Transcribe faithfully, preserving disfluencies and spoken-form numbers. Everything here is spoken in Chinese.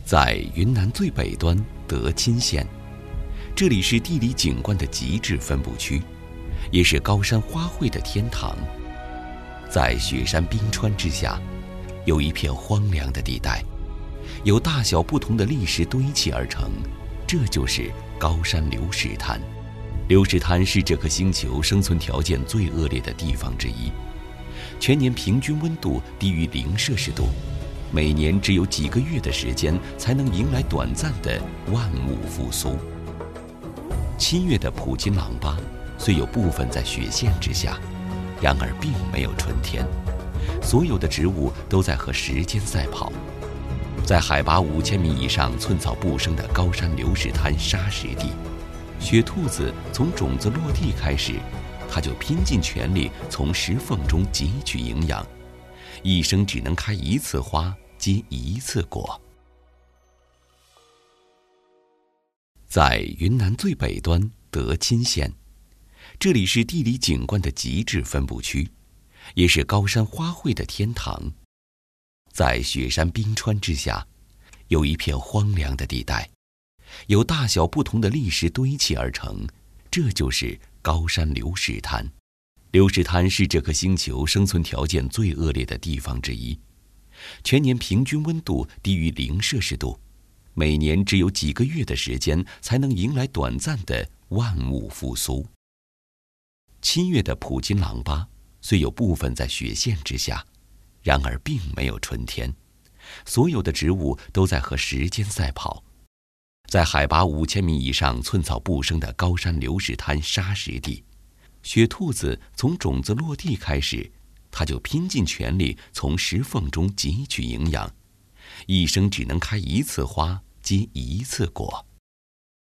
在云南最北端德钦县，这里是地理景观的极致分布区，也是高山花卉的天堂。在雪山冰川之下，有一片荒凉的地带，由大小不同的砾石堆砌而成，这就是高山流石滩。流石滩是这颗星球生存条件最恶劣的地方之一，全年平均温度低于零摄氏度，每年只有几个月的时间才能迎来短暂的万物复苏。七月的普金朗巴虽有部分在雪线之下，然而并没有春天，所有的植物都在和时间赛跑。在海拔五千米以上、寸草不生的高山流石滩沙石地，雪兔子从种子落地开始，它就拼尽全力从石缝中汲取营养，一生只能开一次花，结一次果。在云南最北端德钦县，这里是地理景观的极致分布区，也是高山花卉的天堂。在雪山冰川之下，有一片荒凉的地带，由大小不同的砾石堆砌而成，这就是高山流石滩。流石滩是这颗星球生存条件最恶劣的地方之一，全年平均温度低于零摄氏度，每年只有几个月的时间才能迎来短暂的万物复苏。七月的普金朗巴虽有部分在雪线之下，然而并没有春天，所有的植物都在和时间赛跑。在海拔五千米以上、寸草不生的高山流石滩沙石地，雪兔子从种子落地开始，它就拼尽全力从石缝中汲取营养，一生只能开一次花，结一次果。